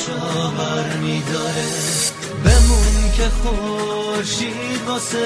شاور میداره. بمون که خورشید واسه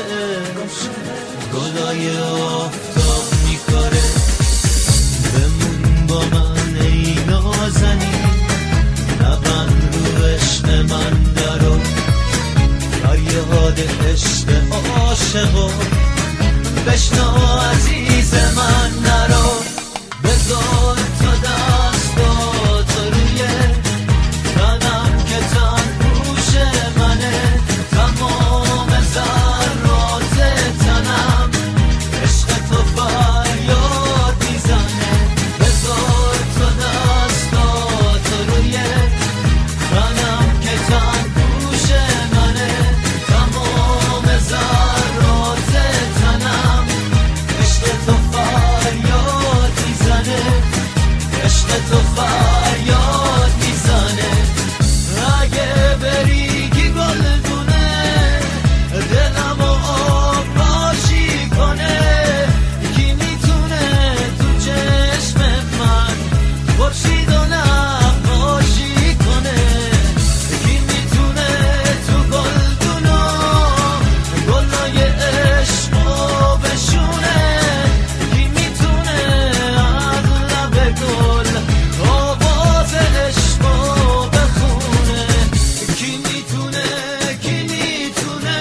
گلای آفتاب میکاره. بمون با من ای نازنین، نبند رو عشق من درو. فریاد عشق عاشقو بشنو عزیز من نرو. بذار تا دستاتو روی تنم که تن پوش منه. تمام ذرات تنم عشق تو فریاد میزنه. بذار تا دستاتو روی تنم که تن پوش منه. تمام ذرات تنم عشق تو فریاد میزنه. عشق تو فریاد میزنه. اگه بریگی گلدونه دلم و آب باشی کنه. کی میتونه تو چشم من خورشید و نقاشی کنه. کی میتونه تو گلدونا گلای عشقو بشونه. کی میتونه از لب گل آواز عشقو بخونه. کی میتونه کی میتونه.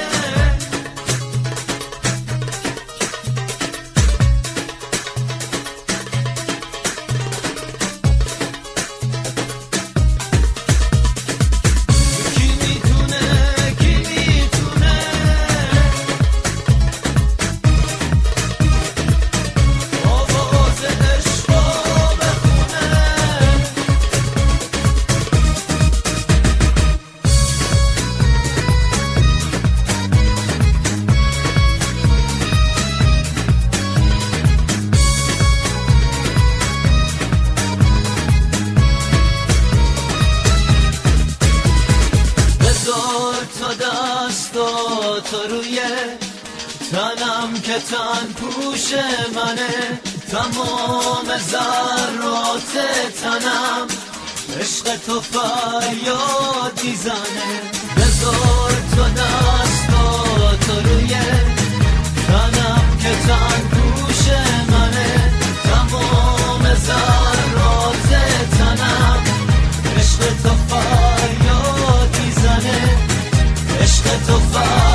کی میتونه کی میتونه. آواز عشقو بخونه. بذار تا دستاتو روی تنم که تن پوش منه. تمام ذرات تنم عشق تو فریاد میزنه. بذار تا دستاتو روی تنم که تن پوش منه. تمام ذرات تنم عشق تو فریاد میزنه. عشق تو فریاد